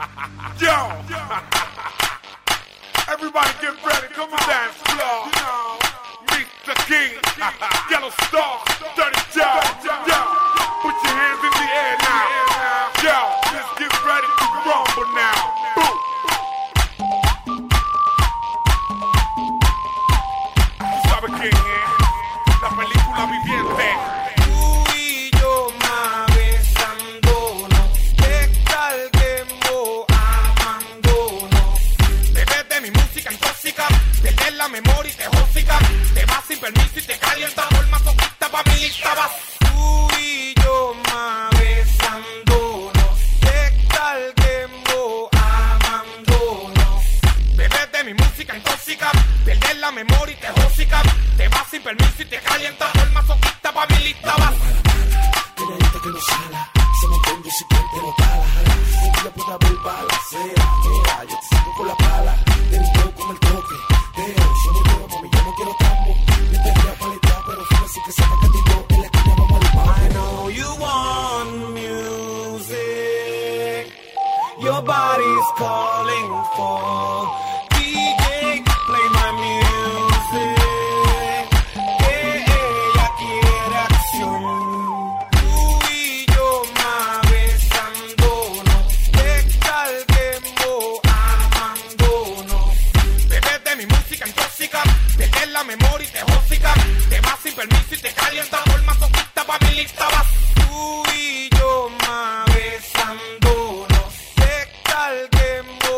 Yo! Everybody get ready, come on dance floor. Meet the king, Yellow Star, Dirty Joe. Yo, put your hands in the air now. Yo, let's get ready to rumble now. Boom. Tú sabes quién es, la película viviente. Perder la memoria y te jósica. Te vas sin permiso y te calienta. Por masoquista pa' mi lista vas. Tú y yo más besándonos. ¿Qué tal que amándonos? Bebes de mi música en tóxica. Perder la memoria y te jósica. Te vas sin permiso y te calienta. Por masoquista pa' mi lista vas. Peladita que no sala, se me entiende si quien te no tala. Un día puede haber balacera. Mira, yo te sigo con la pala. Te vivo con el toque. Pero si no quiero, mami, yo no quiero tambo. Yo te voy a paletear, pero fue así que sepa que te yo en la esquina vamos al pavo. I know you want music. Your body's calling for DJ, play my music. Que ella quiere acción. Tú y yo más besándonos. ¿Qué tal que amándonos? Bebes de mi música en tóxica. Perder la memoria y te jósica. Te vas sin permiso y te calienta. Por masoquista pa' mi lista vas. Tú y yo más besándonos. ¿Qué tal que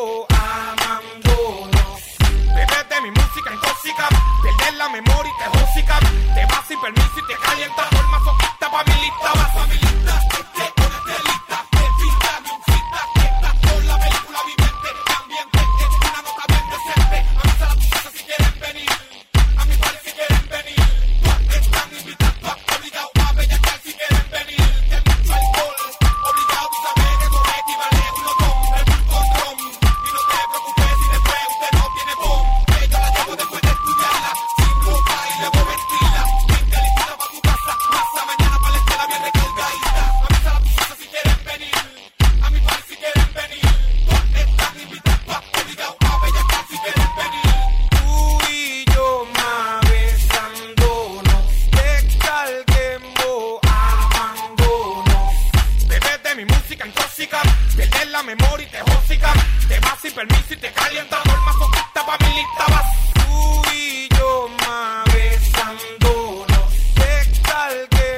amándonos? Bebes de mi música en tóxica. Perder la memoria y te jósica. Te vas sin permiso y te calienta. Por masoquista pa' mi lista vas. Pa' mi lista, ponete lista. Te pinta de un cita. Que estás con la película viviente. Ambiente, una nota bien decente. Avisa a la pista si quieren venir. A mi party si quieren venir. Están invitados, obligados a bellaquear si quieren venir. Que mucho alcohol, obligado tú sabes que eso equivale a un lotón. El full con ron. Y no te preocupes si después usted no tiene pon. Que yo la llevo después de estudiarla. Sin ropa y luego vestirla. Bien calentita pa' tu casa. Pasa mañana pa' la escuela bien recargadita. Avisa a la pista si quieren venir. A mi party si quieren venir. Están invitados, obligados a bellaquear si quieren venir. Tú y yo más besándonos. ¿Qué tal que amándonos? Bebes de mi música en tóxica. Perder la memoria y te jósica. Te vas sin permiso y te calienta. Por masoquista pa' mi lista vas. Tú y yo más besándonos. ¿Qué tal que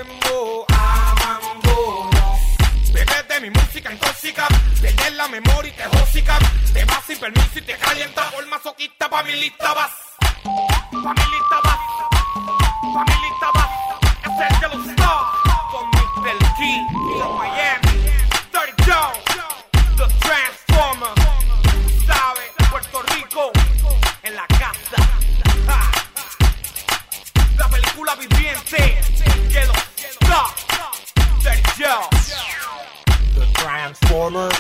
amándonos? Bebes de mi música en tóxica. Perder la memoria y te jósica. Te vas sin permiso y te calienta. Por masoquista pa' mi lista vas. Pa' mi lista vas. Pa' mi lista vas. Es el Yellow Star con Mr. Key y los Miami. Dirty Joe, The Transformer. ¿Sabes? Puerto Rico en la casa. Ja. La película viviente. Yellow Star, Dirty Joe, The Transformers.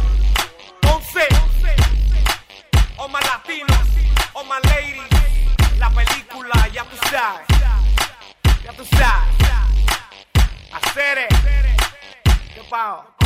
11. All my latinos, all my ladies. La película, ya tú sabes. Ya tú sabes. Hacer ¿qué pago?